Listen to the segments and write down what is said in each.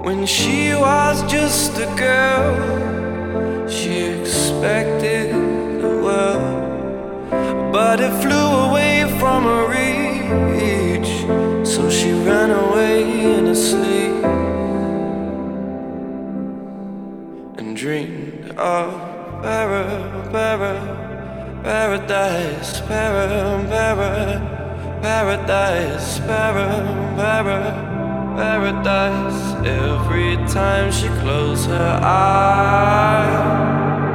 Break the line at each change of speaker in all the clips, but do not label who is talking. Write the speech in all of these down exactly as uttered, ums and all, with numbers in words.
When she was just a girl, she expected the world, but it flew away from her reach. So she ran away in her sleep and dreamed of para, para, paradise, para, para, paradise, para, para, paradise. Every time she closed her eyes,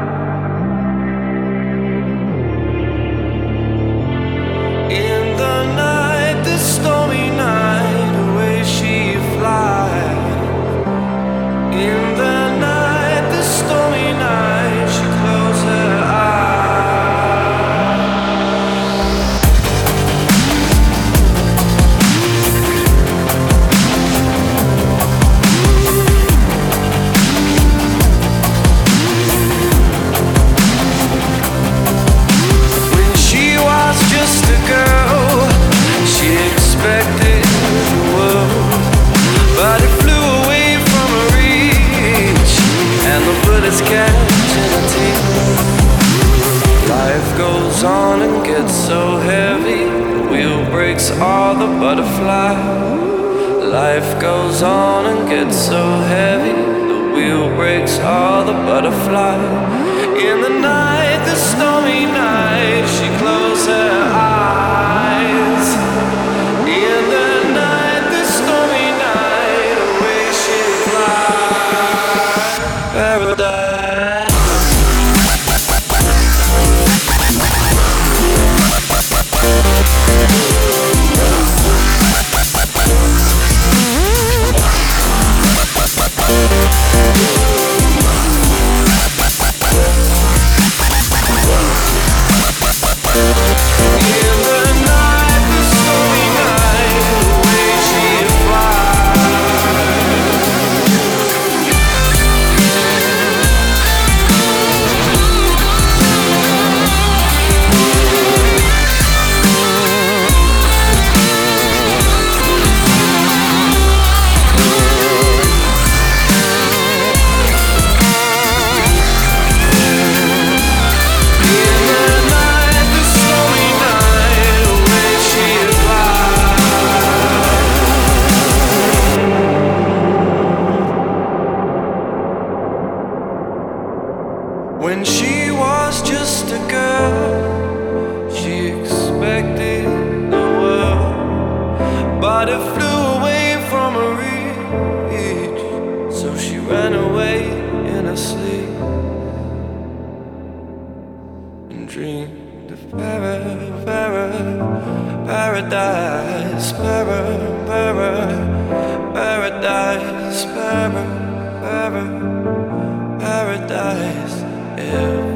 in the night, the stormy night, away she flies. In the night, the stormy night, she closed her eyes. When she was just a girl, she expected the world, but it flew away from her reach, and the bullets catching her teeth. Life goes on and gets so heavy, the wheel breaks all the butterfly. Life goes on and gets so heavy, the wheel breaks all the butterfly. In the night, the stormy night, she closed her eyes. In the night, the stormy night, away she flies. Paradise. In the night, the stormy night, away she flies. In the night, the stormy night, away she flies. When she was just a girl, she expected the world, but it flew away from her reach. So she ran away in her sleep and dreamed of para, para, paradise, para, para, paradise, para, para, paradise. Yeah.